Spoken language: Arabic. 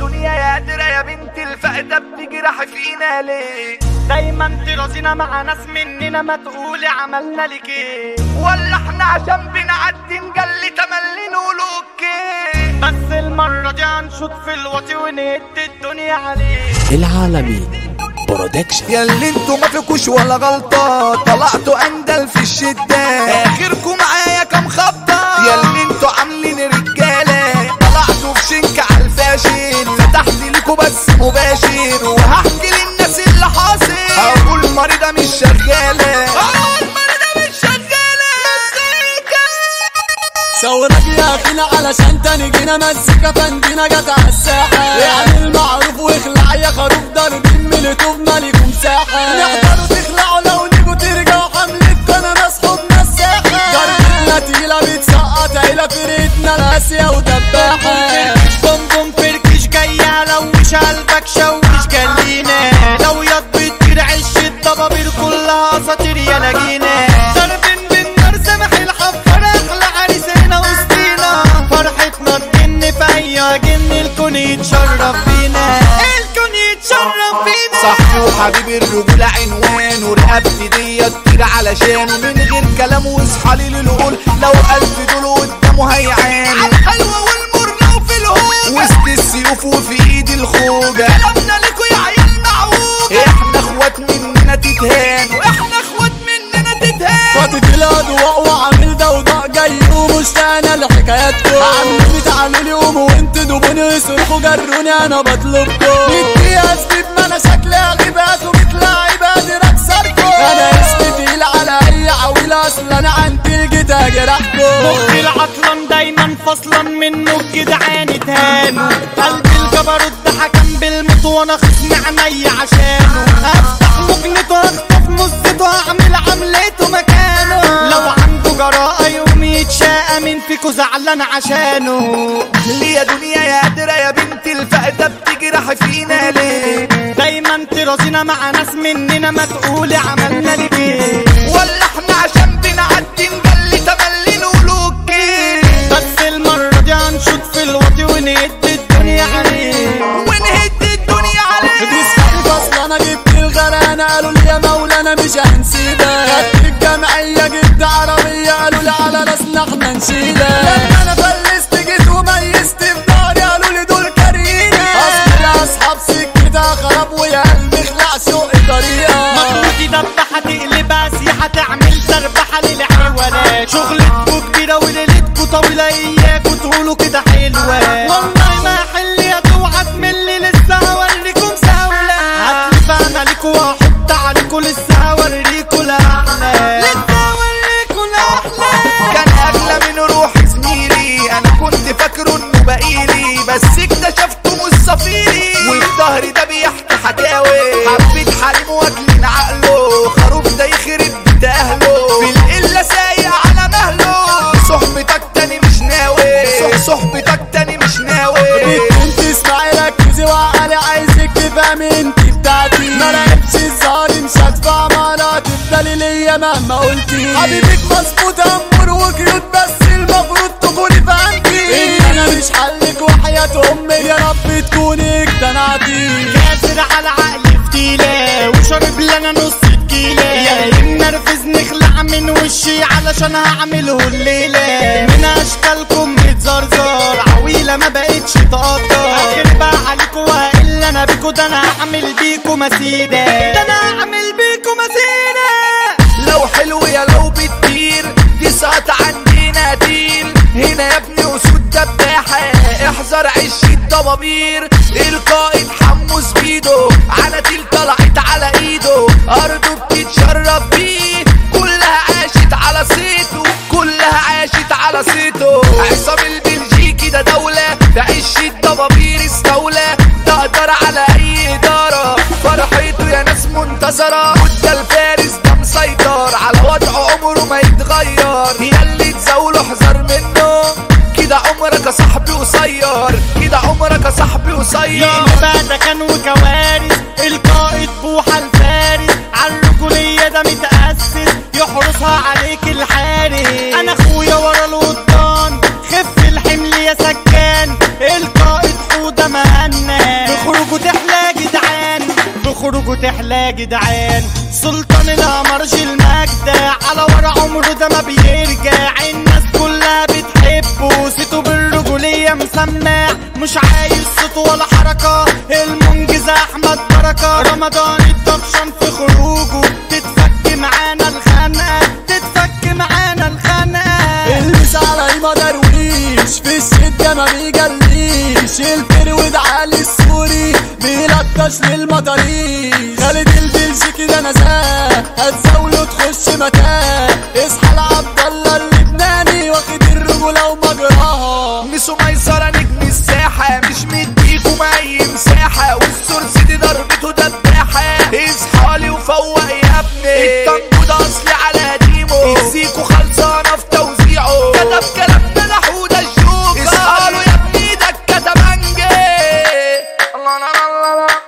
دنيا يا قادرة يا بنت الفقدة بتجرح فينا ليه؟ دايما ترازينا مع ناس مننا ما تقولي عملنا لك ايه؟ ولا احنا عشان بنعدي نجلي تملي نقول اوكي؟ بس المرة دي هنشوط في الواطي ونهد الدنيا عليه. العالمي برودكشن. ياللي انتوا ما فيكوش ولا غلطة، طلعتوا اندل في الشدة، اخركم معايا كام خبطة. ياللي انتوا عاملين رجالة، طلعتوا في شنك عالفاشل، فتحت ليكوا بس مباشر، وهحكي للناس اللي حاصل. هقول مريضة مش شغالة، ثورك يا اخينا علشان تاني جينا مزيكا فندينا جت عالساحة. يعني المعروف واخلع يا خروف ضاربين من التوب مالكم مساحة. نقدروا تخلعوا لو نيجوا ترجعوا حملتكوا انا مسحوبنا الساحة. ضربتنا تقيلة بتسقط عيلة فرقتنا راسية ودباحة. بوم بوم فركش جاية لوش قلبك شوش جلينا. لو ياض بتطير عش الضبابير كلها اساطير يا لاجينا. ضاربين بالنار سامح الحفار اغلى عريس هنا وسطينا. فرحتنا تجن في اي جن الكون يتشرف بينا. الكون يتشرف بينا. صاحبي وحبيبي الرجولة عنوان، ورقبتي دي تطير علشانه من غير كلام واصحى لي للقول. لو قلب دول قدامه هيعانوا عالحلوة والمرة وفي الهوجة، وسط السيوف وفي ايدي الخوجة. كلامنا ليكوا يا عيال معوجة، احنا اخوات مننا تتهانوا، احنا اخوات مننا تتهانوا. فاتت الاضواء وعامل ضوضاء جاي ومشتاقنا لحكاياتكم. عاملين تعالوا لي قوموا وانتوا دوبوني اصرخوا جروني انا بطلبكم. ندي اسباب ما انا شكلي غيبات ومتلاعب قادر اكسركم. انا اسمي تقيل على اي عويلة اصل انا عندي جيت اجرحكم. مخي العطلان دايما فصلا منه الجدعان اتهانوا. قلبي الجبروت ده حكم بالموت وانا خصمي عينيا عشانه. افتح مكنته اخطف مزته اعمل عملته مكانه. لو عنده جراءة يوم يتشاقى مين فيكو زعلان عشانه. ليه يا دنيا يا قادرة يا بنت الفقدة بتجرح فينا ليه؟ دايما ترازينا مع ناس مننا ما تقولي عملنا لك ايه؟ ولا احنا عشان بنعدي نجلي تملي نقول اوكي؟ بس المرة دي هنشوط في الواطي ونهد الدنيا عليه. ونهد الدنيا عليه. بتسألك اصل انا جبت الغرانة قالوا لي يا مولانا مش هنسيبك. خدت الجمعية جبت عربية قالوا لي على راسنا احنا نشيلك. لما انا فلست جيت وميزت في داري قالوا لي دول كارهينك. اصل اصحاب سكتها خراب ويا قلبي خلع سوق طريقة. مجهودي دبحة تقلبها سيحة تعمل تربحة للحيوانات. شغلتكوا كبيرة وليلتكوا طويلة اياكوا تقولوا كده حلوة. والله ما حل يا توعى تملي لسه هوريكم سهولة. هتلف انا ليكوا واحط عليكوا لسه هوريكوا الاحلى. لسه هوريكوا الاحلى. كان اغلى من روح زميلي، انا كنت فاكره انه بقيلي، بس اكتشفته مش صفيلي. وفي ظهري ده بيحكي حكاوي، حبيت حريم واكلين عقله. خروف ده يخرب بيت اهله، في القله سايق على مهله. صحبتك تاني مش ناوي، صحبتك تاني مش ناوي. انت اسمعي ركزي وعقلي عايزك تفهمي انت بتاعتي. ما لعبش الزهري مش هدفع مرة تفضلي ليا مهما قلتي. حبيبك مظبوط امور وكيوت بس المفروض تكوني فهمتي. ان انا مش حلك وحياة امي يا رب تكوني اقتنعتي. كاسر على عقلي فتيلة وشرب لنا نص الكيلة. يا نرفزني اخلع من وشي علشان هعمله الليلة. من اشكالكم متزرزر عويلة ما بقتش تقدر. اخر بقى عليكوا والا انا بيكوا ده انا هعمل بيكوا مسيدة. ده انا هعمل بيكوا مسيدة. لو حلو يا لو بتطير دي سقط عندنا تيل. هنا يا ابني اسود دباحة احذر عش الضبابير. القائد حمص بيده عناتيل طلعت على ايده. ارضه بتتشرف بيه كلها عاشت على صيته، كلها عاشت على صيته. عصام البلجيكي ده دولة بعش الضبابير استولى. تقدر على اي ادارة فرحته يا ناس منتصرة. وده الفارس ده مسيطر على وضعه عمره ما يتغير. ياللي تزاوله احذر منه كده عمرك يا صاحبي قصير، كده عمرك يا صاحبي قصير. بقى ده كان وكوارث. القائد بوحة الفارس عالرجولية ده متأسس يحرسها عليك الحارس. انا اخويا ورا القضبان خف الحمل يا سكان. القائد حودة مهنا تحلى جدعان. سلطان القمرج المجدع على ورا عمره ده ما بيرجع. الناس كلها بتحبه صيته بالرجولية مسمع. مش عايز صوت ولا حركة المنجز احمد بركة. رمضان الطفشان في خروجه تتفك معانا الخنقة تتفك معانا الخنقة. المس على ما درويش في الشدة ما بيجليش. الفرود علي السوري بيلطش للمطاريش. خالد البلجيكي ده نزاه هتزاوله تخش متاه. اصحى لعبد الله اللبناني واخد الرجولة ومجراها. ميسو ميسرة نجم الساحة مش مديكم اي مساحة. والسورس دي ضربته دباحة. اصحالي وفوق يا ابني التنجو ده اصلي على قديمه. الزيكو خلصانة في توزيعه كتب كلامنا لحودة الشوكة. اصحالوا يا ابني ده الكتمنجي. الله الله الله الله.